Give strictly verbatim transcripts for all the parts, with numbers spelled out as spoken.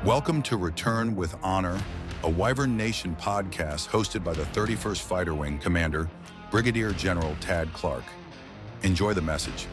Welcome to Return with Honor, a Wyvern Nation podcast hosted by the thirty-first Fighter Wing Commander, Brigadier General Tad Clark. Enjoy the message.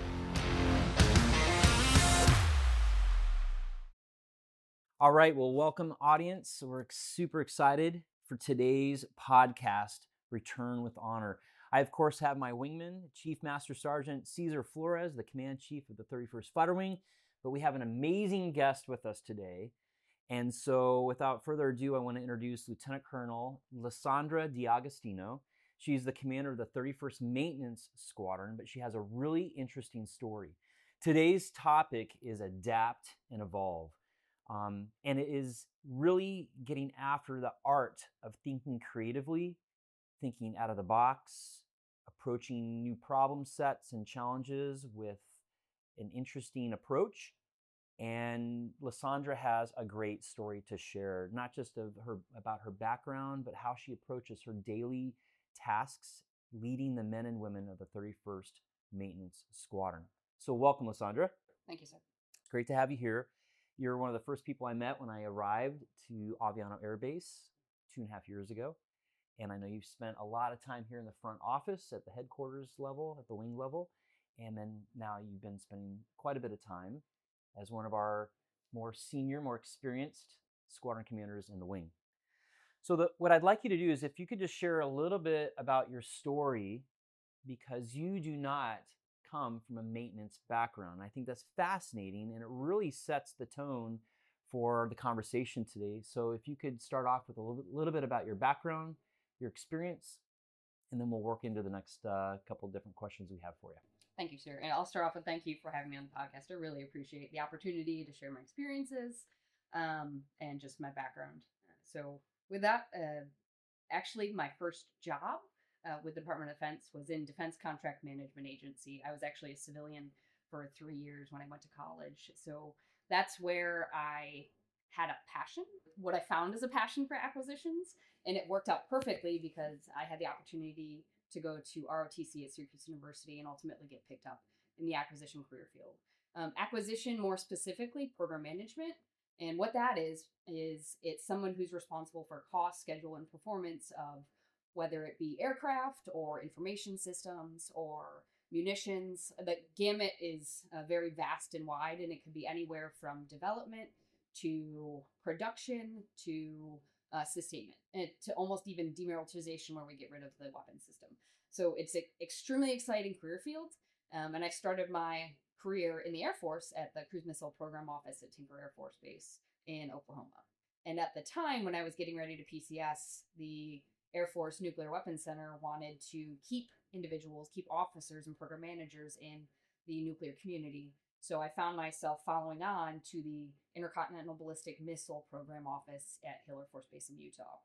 All right, well, welcome, audience. We're super excited for today's podcast, Return with Honor. I, of course, have my wingman, Chief Master Sergeant Cesar Flores, the Command Chief of the thirty-first Fighter Wing, but we have an amazing guest with us today. And so, without further ado, I want to introduce Lieutenant Colonel Lysandra D'Agostino. She's the commander of the thirty-first Maintenance Squadron, but she has a really interesting story. Today's topic is Adapt and Evolve. Um, and it is really getting after the art of thinking creatively, thinking out of the box, approaching new problem sets and challenges with an interesting approach. And Lysandra has a great story to share, not just of her about her background, but how she approaches her daily tasks leading the men and women of the thirty-first Maintenance Squadron. So welcome, Lysandra. Thank you, sir. It's great to have you here. You're one of the first people I met when I arrived to Aviano Air Base two and a half years ago. And I know you've spent a lot of time here in the front office at the headquarters level, at the wing level. And then now you've been spending quite a bit of time as one of our more senior, more experienced squadron commanders in the wing. So the, what I'd like you to do is if you could just share a little bit about your story, because you do not come from a maintenance background. I think that's fascinating, and it really sets the tone for the conversation today. So if you could start off with a little, little bit about your background, your experience, and then we'll work into the next uh, couple of different questions we have for you. Thank you, sir. And I'll start off with thank you for having me on the podcast. I really appreciate the opportunity to share my experiences um, and just my background. So with that, uh, actually my first job uh, with the Department of Defense was in Defense Contract Management Agency. I was actually a civilian for three years when I went to college. So that's where I had a passion. What I found is a passion for acquisitions, and it worked out perfectly because I had the opportunity to go to R O T C at Syracuse University and ultimately get picked up in the acquisition career field. Um, acquisition, more specifically, program management. And what that is, is it's someone who's responsible for cost, schedule, and performance of whether it be aircraft or information systems or munitions. The gamut is uh, very vast and wide, and it could be anywhere from development to production to Uh, sustainment, and to almost even demilitarization, where we get rid of the weapon system. So it's an extremely exciting career field. Um, and I started my career in the Air Force at the Cruise Missile Program Office at Tinker Air Force Base in Oklahoma. And at the time when I was getting ready to P C S, the Air Force Nuclear Weapons Center wanted to keep individuals, keep officers and program managers in the nuclear community. So I found myself following on to the Intercontinental Ballistic Missile Program Office at Hill Air Force Base in Utah.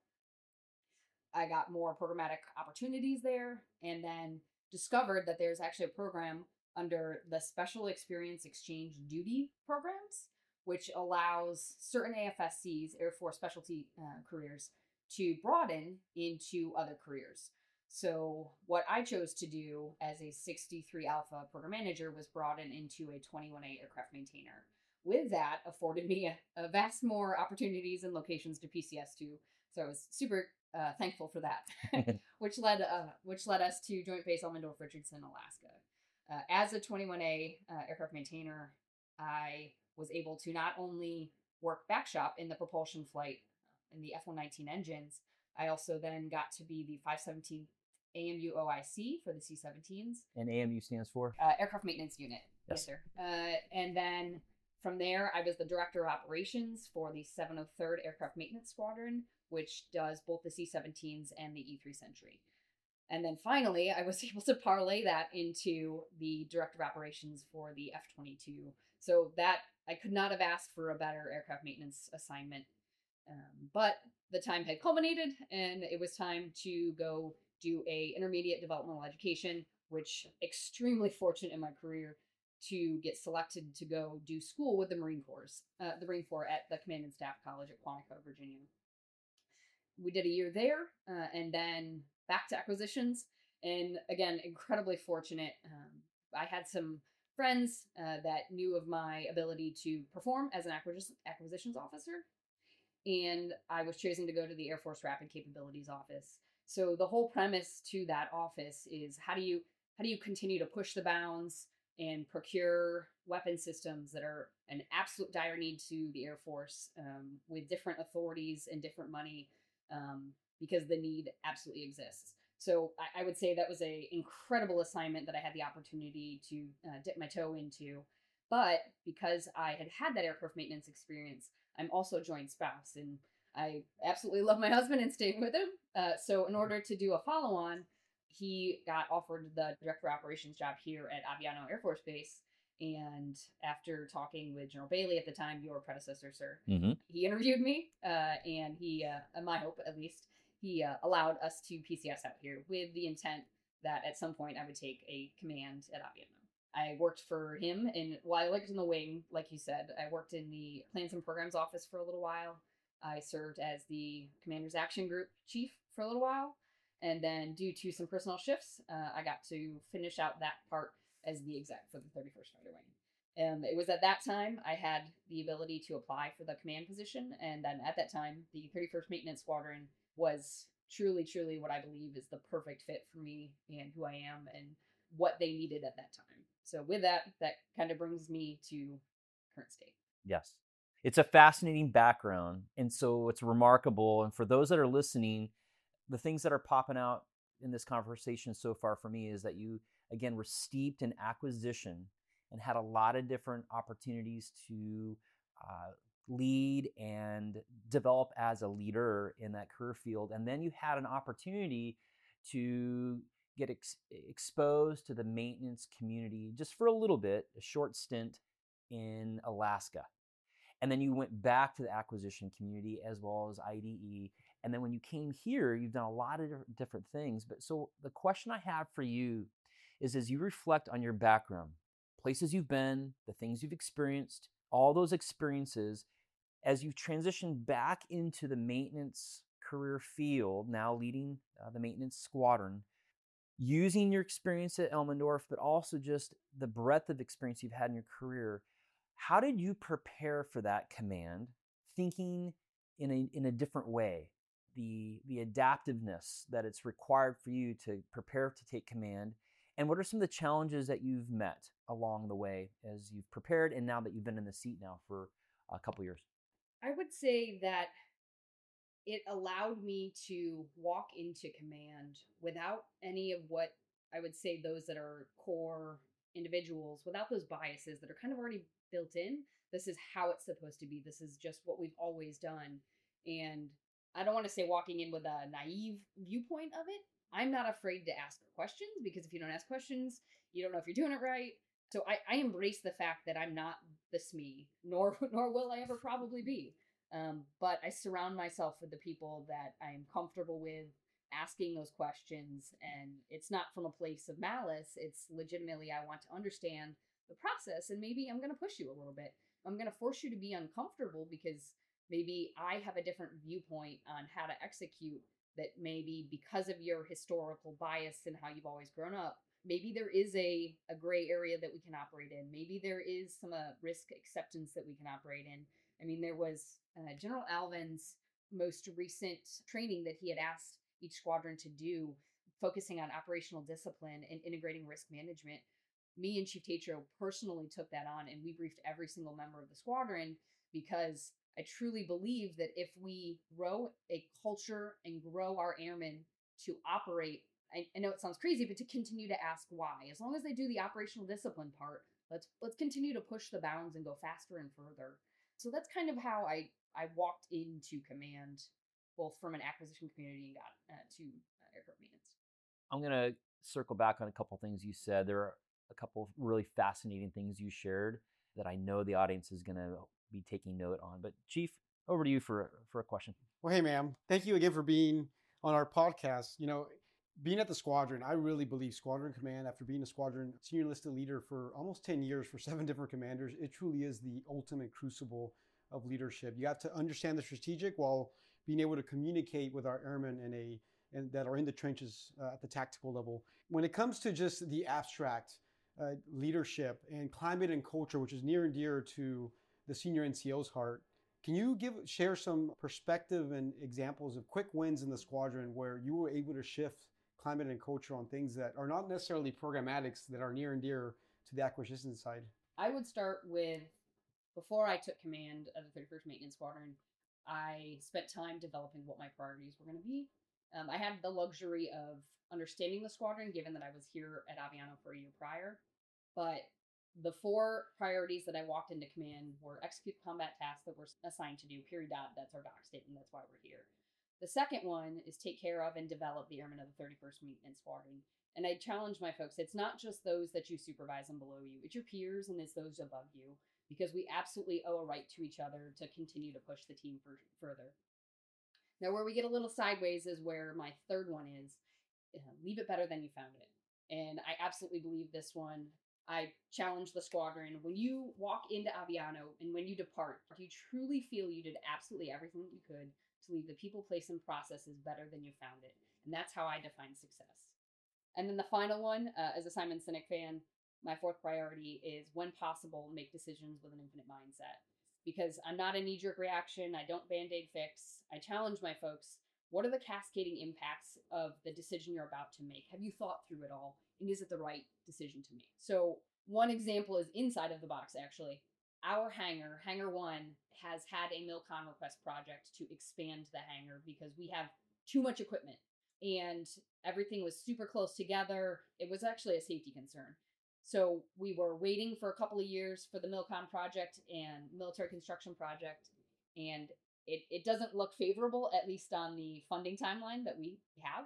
I got more programmatic opportunities there, and then discovered that there's actually a program under the Special Experience Exchange Duty programs, which allows certain A F S Cs, Air Force Specialty uh, careers, to broaden into other careers. So what I chose to do as a sixty-three Alpha program manager was broaden into a twenty-one A aircraft maintainer. With that, afforded me a, a vast more opportunities and locations to P C S to. So I was super uh, thankful for that, which led uh, which led us to Joint Base Elmendorf Richardson, Alaska. Uh, as a twenty-one A uh, aircraft maintainer, I was able to not only work back shop in the propulsion flight in the F one nineteen engines, I also then got to be the five seventeen A M U O I C for the C seventeens. And A M U stands for? Uh, Aircraft Maintenance Unit. Yes, yes sir. Uh, and then from there, I was the Director of Operations for the seven oh third Aircraft Maintenance Squadron, which does both the C seventeens and the E three Sentry. And then finally, I was able to parlay that into the Director of Operations for the F twenty-two. So that, I could not have asked for a better aircraft maintenance assignment. Um, but the time had culminated, and it was time to go do a intermediate developmental education, which extremely fortunate in my career to get selected to go do school with the Marine Corps, uh, the Marine Corps at the Command and Staff College at Quantico, Virginia. We did a year there, uh, and then back to acquisitions. And again, incredibly fortunate. Um, I had some friends uh, that knew of my ability to perform as an acquisitions officer. and I was chosen to go to the Air Force Rapid Capabilities Office. So the whole premise to that office is how do you how do you continue to push the bounds and procure weapon systems that are an absolute dire need to the Air Force, um, with different authorities and different money, um, because the need absolutely exists. So I, I would say that was a incredible assignment that I had the opportunity to uh, dip my toe into. But because I had had that aircraft maintenance experience, I'm also a joint spouse, and I absolutely love my husband and staying with him. Uh, so in order to do a follow-on, he got offered the director of operations job here at Aviano Air Force Base. And after talking with General Bailey at the time, your predecessor, sir, Mm-hmm. he interviewed me, uh, and he, uh, my hope at least, he uh, allowed us to P C S out here with the intent that at some point I would take a command at Aviano. I worked for him, and while I worked in the wing, like you said, I worked in the plans and programs office for a little while. I served as the Commander's Action Group chief for a little while. And then due to some personal shifts, uh, I got to finish out that part as the exec for the thirty-first Fighter Wing. Um, it was at that time I had the ability to apply for the command position. And then at that time, the thirty-first Maintenance Squadron was truly, truly what I believe is the perfect fit for me and who I am and what they needed at that time. So with that, that kind of brings me to current state. Yes. It's a fascinating background. And so it's remarkable. And for those that are listening, the things that are popping out in this conversation so far for me is that you, again, were steeped in acquisition and had a lot of different opportunities to uh, lead and develop as a leader in that career field. And then you had an opportunity to get ex- exposed to the maintenance community just for a little bit, a short stint in Alaska. And then you went back to the acquisition community as well as I D E. And then when you came here, you've done a lot of different things. But so the question I have for you is, as you reflect on your background, places you've been, the things you've experienced, all those experiences, as you transition back into the maintenance career field, now leading uh, the maintenance squadron, using your experience at Elmendorf, but also just the breadth of experience you've had in your career, how did you prepare for that command, thinking in a in a different way? The the adaptiveness that it's required for you to prepare to take command, and what are some of the challenges that you've met along the way as you've prepared and now that you've been in the seat now for a couple years? I would say that it allowed me to walk into command without any of what I would say those that are core individuals, without those biases that are kind of already built in. This is how it's supposed to be. This is just what we've always done. And I don't want to say walking in with a naive viewpoint of it. I'm not afraid to ask questions, because if you don't ask questions, you don't know if you're doing it right. So I, I embrace the fact that I'm not the S M E, nor nor will I ever probably be. Um, but I surround myself with the people that I'm comfortable with asking those questions. And it's not from a place of malice. It's legitimately, I want to understand the process, and maybe I'm going to push you a little bit. I'm going to force you to be uncomfortable because maybe I have a different viewpoint on how to execute that, maybe because of your historical bias and how you've always grown up. Maybe there is a, a gray area that we can operate in. Maybe there is some uh, risk acceptance that we can operate in. I mean, there was uh, General Alvin's most recent training that he had asked each squadron to do, focusing on operational discipline and integrating risk management. Me and Chief Tatro personally took that on, and we briefed every single member of the squadron, because I truly believe that if we grow a culture and grow our airmen to operate, I, I know it sounds crazy, but to continue to ask why. As long as they do the operational discipline part, let's let's continue to push the bounds and go faster and further. So that's kind of how I, I walked into command, both from an acquisition community and got uh, to uh, aircraft maintenance. I'm going to circle back on a couple things you said. There are a couple of really fascinating things you shared that I know the audience is going to be taking note on. But Chief, over to you for, for a question. Well, hey, ma'am, thank you again for being on our podcast. You know, being at the squadron, I really believe squadron command, after being a squadron senior enlisted leader for almost ten years for seven different commanders, it truly is the ultimate crucible of leadership. You have to understand the strategic while being able to communicate with our airmen in a and that are in the trenches uh, at the tactical level. When it comes to just the abstract uh, leadership and climate and culture, which is near and dear to the senior N C O's heart, Can you give share some perspective and examples of quick wins in the squadron where you were able to shift climate and culture on things that are not necessarily programmatics that are near and dear to the acquisition side? I would start with, before I took command of the thirty-first Maintenance Squadron, I spent time developing what my priorities were going to be. Um, I had the luxury of understanding the squadron, given that I was here at Aviano for a year prior. But the four priorities that I walked into command were execute combat tasks that we're assigned to do, period. That's our doc statement. That's why we're here. The second one is take care of and develop the airmen of the thirty-first Maintenance Squadron. And I challenge my folks, it's not just those that you supervise and below you, it's your peers and it's those above you, because we absolutely owe a right to each other to continue to push the team for, further. Now, where we get a little sideways is where my third one is, uh, leave it better than you found it. And I absolutely believe this one. I challenge the squadron. When you walk into Aviano and when you depart, do you truly feel you did absolutely everything that you could to leave the people, place, and processes better than you found it? And that's how I define success. And then the final one, uh, as a Simon Sinek fan, my fourth priority is, when possible, make decisions with an infinite mindset. Because I'm not a knee-jerk reaction. I don't Band-Aid fix. I challenge my folks. What are the cascading impacts of the decision you're about to make? Have you thought through it all? And is it the right decision to make? So one example is inside of the box, actually. Our hangar, Hangar One, has had a MilCon request project to expand the hangar because we have too much equipment. And everything was super close together. It was actually a safety concern. So we were waiting for a couple of years for the MilCon project and military construction project. And it, it doesn't look favorable, at least on the funding timeline that we have.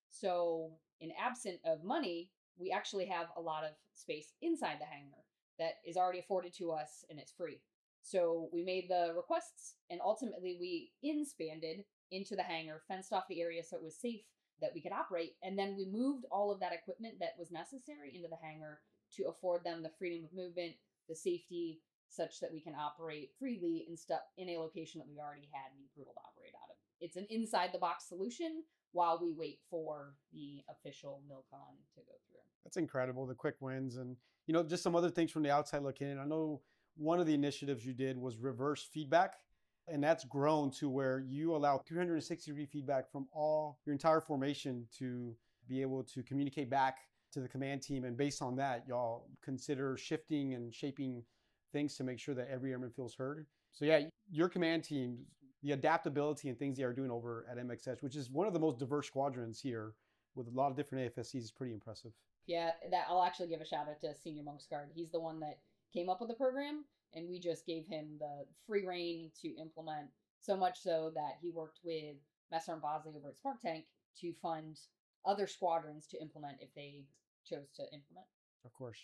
So in absent of money, we actually have a lot of space inside the hangar that is already afforded to us, and it's free. So we made the requests, and ultimately we inspanded into the hangar, fenced off the area so it was safe that we could operate, and then we moved all of that equipment that was necessary into the hangar to afford them the freedom of movement, the safety, such that we can operate freely in, stu- in a location that we already had the approval to operate out of. It's an inside-the-box solution while we wait for the official MilCon to go through. That's incredible, the quick wins. And, you know, just some other things from the outside looking in. I know one of the initiatives you did was reverse feedback, and that's grown to where you allow three hundred sixty degree feedback from all your entire formation to be able to communicate back to the command team. And based on that, y'all consider shifting and shaping things to make sure that every airman feels heard. So yeah, your command team, the adaptability and things they are doing over at M X S, which is one of the most diverse squadrons here with a lot of different A F S Cs, is pretty impressive. Yeah, that I'll actually give a shout out to Senior Monksguard. He's the one that came up with the program, and we just gave him the free reign to implement, so much so that he worked with Master Sergeant Bosley over at Spark Tank to fund other squadrons to implement if they chose to implement. Of course.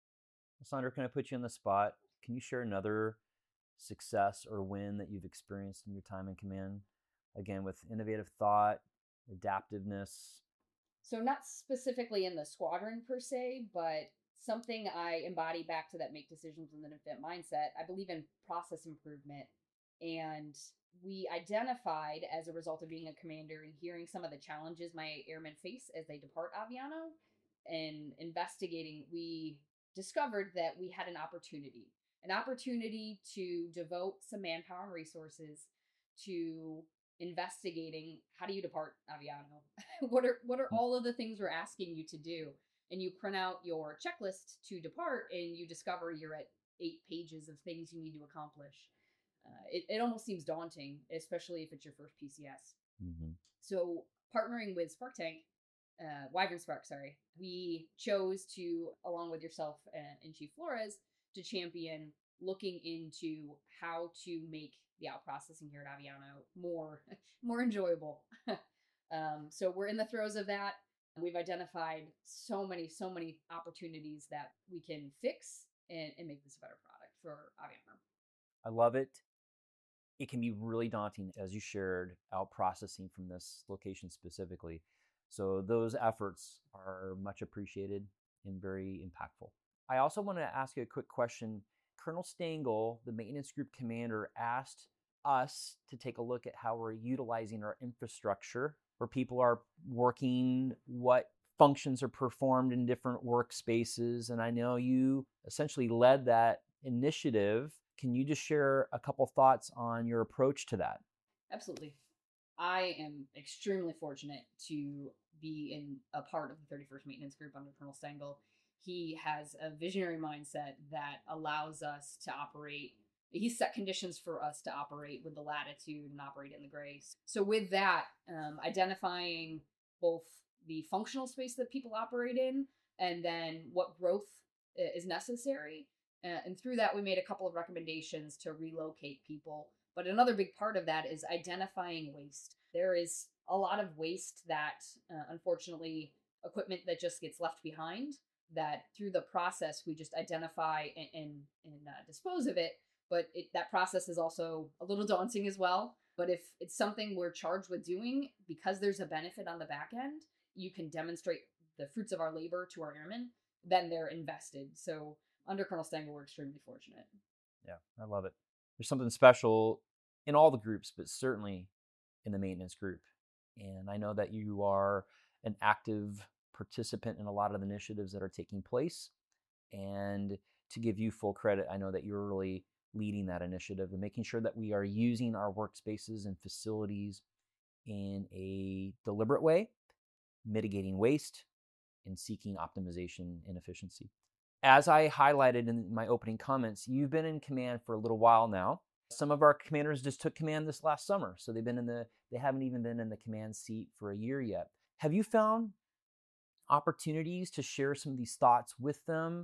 Sandra, can I put you on the spot? Can you share another success or win that you've experienced in your time in command? Again, with innovative thought, adaptiveness. So not specifically in the squadron per se, but something I embody back to that make decisions with an infinite mindset. I believe in process improvement. And we identified, as a result of being a commander and hearing some of the challenges my airmen face as they depart Aviano, and investigating, we discovered that we had an opportunity. An opportunity to devote some manpower and resources to investigating, how do you depart Aviano? what are what are all of the things we're asking you to do? And you print out your checklist to depart, and you discover you're at eight pages of things you need to accomplish. Uh, it, it almost seems daunting, especially if it's your first P C S. Mm-hmm. So partnering with Spark Tank, uh, Wyvern Spark, sorry, we chose to, along with yourself and, and Chief Flores, to champion looking into how to make the out processing here at Aviano more, more enjoyable. um, so we're in the throes of that. We've identified so many, so many opportunities that we can fix and, and make this a better product for Aviano. I love it. It can be really daunting, as you shared, out processing from this location specifically. So those efforts are much appreciated and very impactful. I also want to ask you a quick question. Colonel Stengel, the maintenance group commander, asked us to take a look at how we're utilizing our infrastructure, where people are working, what functions are performed in different workspaces. And I know you essentially led that initiative Can you just share a couple thoughts on your approach to that? Absolutely. I am extremely fortunate to be in a part of the thirty-first Maintenance Group under Colonel Stengel. He has a visionary mindset that allows us to operate. He set conditions for us to operate with the latitude and operate in the grace. So with that, um, identifying both the functional space that people operate in and then what growth is necessary. Uh, and through that, we made a couple of recommendations to relocate people. But another big part of that is identifying waste. There is a lot of waste that, uh, unfortunately, equipment that just gets left behind, that through the process, we just identify and, and, and uh, dispose of it. But it, that process is also a little daunting as well. But if it's something we're charged with doing, because there's a benefit on the back end, you can demonstrate the fruits of our labor to our airmen, then they're invested. So under Colonel Stengel, we're extremely fortunate. Yeah, I love it. There's something special in all the groups, but certainly in the maintenance group. And I know that you are an active participant in a lot of the initiatives that are taking place. And to give you full credit, I know that you're really leading that initiative and making sure that we are using our workspaces and facilities in a deliberate way, mitigating waste, and seeking optimization and efficiency. As I highlighted in my opening comments, you've been in command for a little while now. Some of our commanders just took command this last summer, so they've been in the they haven't even been in the command seat for a year yet. Have you found opportunities to share some of these thoughts with them,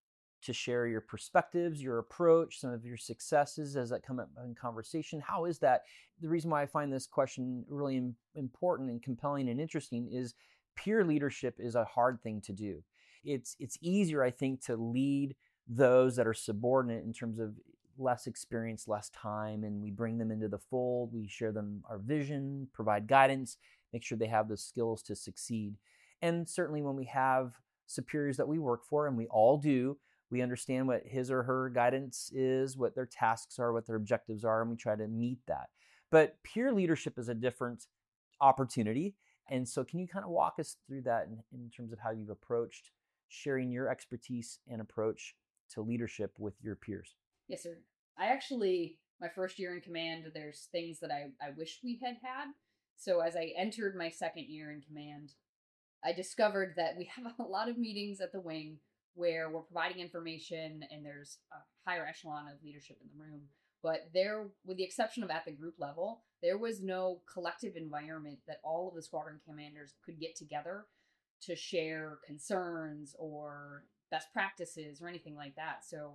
to share your perspectives, your approach, some of your successes as that come up in conversation? How is that? The reason why I find this question really important and compelling and interesting is peer leadership is a hard thing to do. It's it's easier, I think, to lead those that are subordinate in terms of less experience, less time, and we bring them into the fold. We share them our vision, provide guidance, make sure they have the skills to succeed. And certainly when we have superiors that we work for, and we all do, we understand what his or her guidance is, what their tasks are, what their objectives are, and we try to meet that. But peer leadership is a different opportunity. And so can you kind of walk us through that in, in terms of how you've approached sharing your expertise and approach to leadership with your peers? Yes, sir. I actually, my first year in command, there's things that I, I wish we had had. So as I entered my second year in command, I discovered that we have a lot of meetings at the wing where we're providing information and there's a higher echelon of leadership in the room. But there, with the exception of at the group level, there was no collective environment that all of the squadron commanders could get together to share concerns or best practices or anything like that. So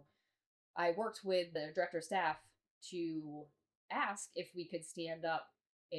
I worked with the director of staff to ask if we could stand up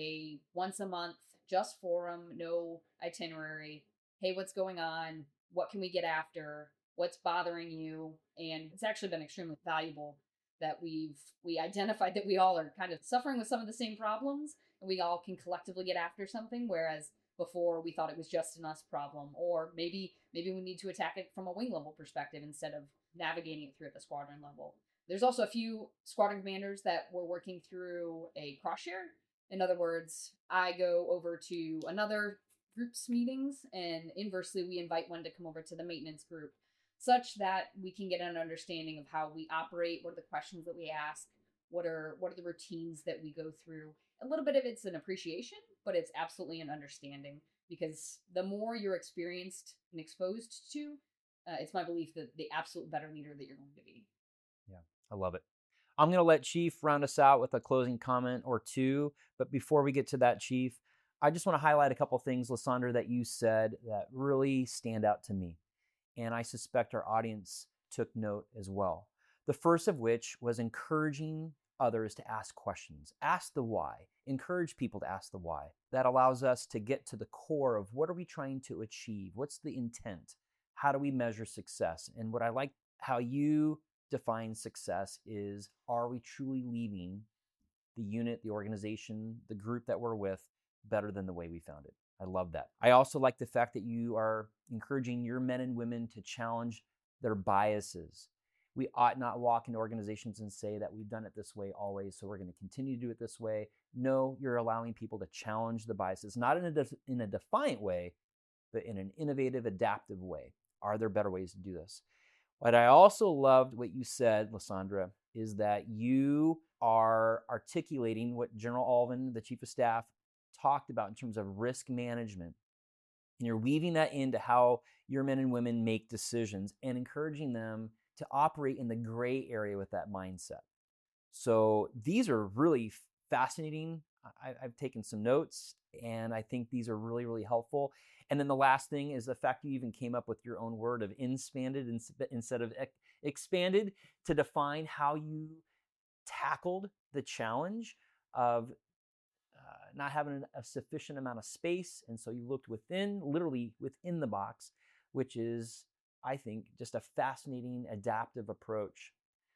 a once a month, just forum, no itinerary. Hey, what's going on? What can we get after? What's bothering you? And it's actually been extremely valuable that we've we identified that we all are kind of suffering with some of the same problems and we all can collectively get after something, whereas before we thought it was just an us problem, or maybe maybe we need to attack it from a wing level perspective instead of navigating it through at the squadron level. There's also a few squadron commanders that were working through a cross share. In other words, I go over to another group's meetings and inversely we invite one to come over to the maintenance group, such that we can get an understanding of how we operate, what are the questions that we ask, what are what are the routines that we go through. A little bit of it's an appreciation, but it's absolutely an understanding, because the more you're experienced and exposed to, uh, it's my belief that the absolute better leader that you're going to be. Yeah, I love it. I'm going to let Chief round us out with a closing comment or two. But before we get to that, Chief, I just want to highlight a couple things, Lysandra, that you said that really stand out to me. And I suspect our audience took note as well. The first of which was encouraging others to ask questions. Ask the why. Encourage people to ask the why. That allows us to get to the core of what are we trying to achieve? What's the intent? How do we measure success? And what I like how you define success is, are we truly leaving the unit, the organization, the group that we're with better than the way we found it? I love that. I also like the fact that you are encouraging your men and women to challenge their biases. We ought not walk into organizations and say that we've done it this way always, so we're going to continue to do it this way. No, you're allowing people to challenge the biases, not in a, def- in a defiant way, but in an innovative, adaptive way. Are there better ways to do this? What I also loved what you said, Lysandra, is that you are articulating what General Alvin, the Chief of Staff, talked about in terms of risk management. And you're weaving that into how your men and women make decisions and encouraging them to operate in the gray area with that mindset. So these are really fascinating. I, I've taken some notes, and I think these are really, really helpful. And then the last thing is the fact you even came up with your own word of inspanded instead of expanded to define how you tackled the challenge of uh, not having a sufficient amount of space. And so you looked within, literally within the box, which is, I think, just a fascinating adaptive approach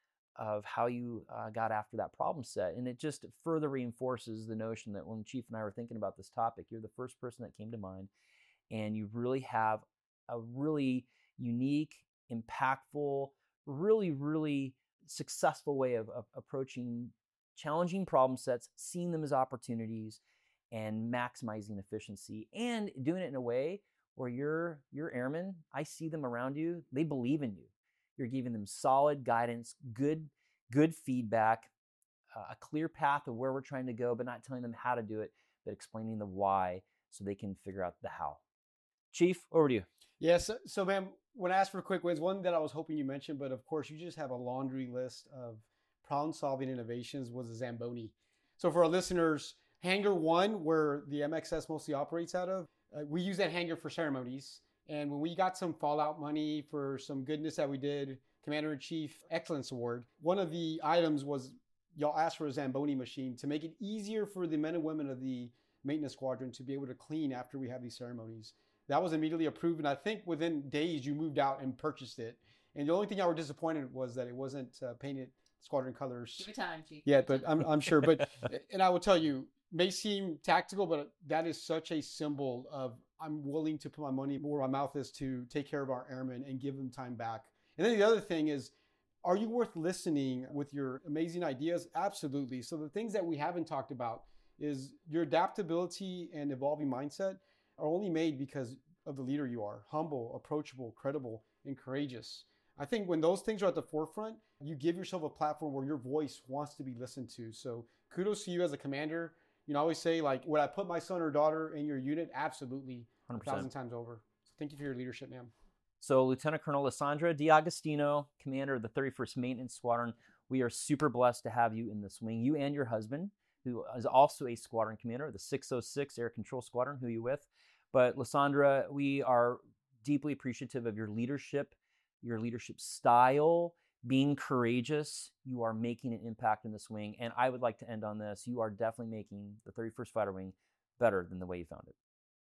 of how you uh, got after that problem set. And it just further reinforces the notion that when Chief and I were thinking about this topic, you're the first person that came to mind. And you really have a really unique, impactful, really, really successful way of, of approaching challenging problem sets, seeing them as opportunities, and maximizing efficiency, and doing it in a way where your your airmen, I see them around you, they believe in you. You're giving them solid guidance, good, good feedback, uh, a clear path of where we're trying to go, but not telling them how to do it, but explaining the why so they can figure out the how. Chief, over to you. Yes. Yeah, so, so, ma'am, when I asked for quick wins, one that I was hoping you mentioned, but of course you just have a laundry list of problem-solving innovations, was a Zamboni. So for our listeners, Hangar One, where the M X S mostly operates out of, uh, we use that hangar for ceremonies. And when we got some fallout money for some goodness that we did, Commander-in-Chief Excellence Award, one of the items was y'all asked for a Zamboni machine to make it easier for the men and women of the maintenance squadron to be able to clean after we have these ceremonies. That was immediately approved, and I think within days you moved out and purchased it. And the only thing I was disappointed was that it wasn't uh, painted squadron colors. Give it time, Chief. Yeah, but I'm I'm sure. But and I will tell you, may seem tactical, but that is such a symbol of I'm willing to put my money where my mouth is to take care of our airmen and give them time back. And then the other thing is, are you worth listening with your amazing ideas? Absolutely. So the things that we haven't talked about is your adaptability and evolving mindset are only made because of the leader you are. Humble, approachable, credible, and courageous. I think when those things are at the forefront, you give yourself a platform where your voice wants to be listened to. So kudos to you as a commander. You know, I always say, like, would I put my son or daughter in your unit? Absolutely. one hundred percent. A thousand times over. So thank you for your leadership, ma'am. So Lieutenant Colonel Lysandra D'Agostino, commander of the thirty-first Maintenance Squadron, we are super blessed to have you in this wing. You and your husband, who is also a squadron commander of the six oh six Air Control Squadron, who you with. But Lysandra, we are deeply appreciative of your leadership, your leadership style, being courageous. You are making an impact in this wing. And I would like to end on this. You are definitely making the thirty-first Fighter Wing better than the way you found it.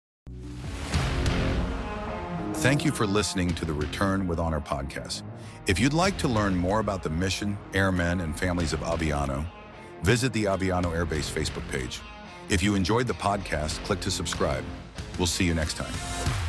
Thank you for listening to the Return with Honor podcast. If you'd like to learn more about the mission, airmen, and families of Aviano, visit the Aviano Air Base Facebook page. If you enjoyed the podcast, click to subscribe. We'll see you next time.